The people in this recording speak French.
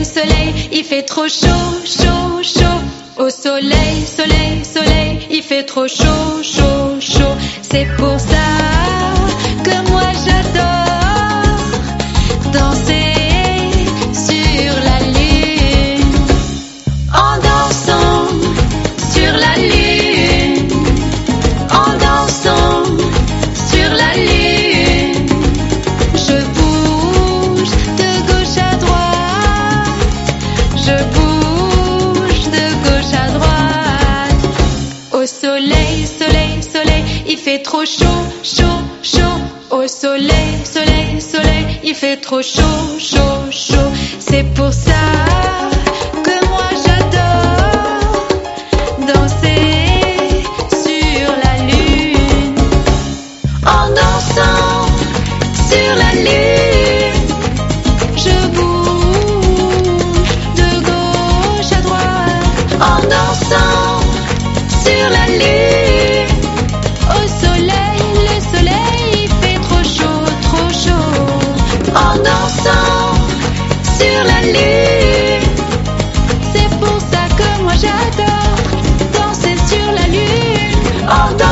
soleil, il fait trop chaud, chaud, chaud. Au soleil, soleil, soleil, il fait trop chaud, chaud, chaud. C'est pour ça que moi j'adore danser sur la lune. En dansant sur la lune, en dansant sur la lune, je bouge de gauche à droite, je bouge de gauche à droite. Au soleil, soleil, soleil, il fait trop chaud, chaud, chaud. Au soleil, soleil, soleil, il fait trop chaud, chaud, chaud. C'est pour ça que moi j'adore danser sur la lune. En dansant sur la lune, je bouge de gauche à droite. En dansant sur la lune, au soleil, le soleil, il fait trop chaud, trop chaud. En dansant sur la lune, c'est pour ça que moi j'adore danser sur la lune. En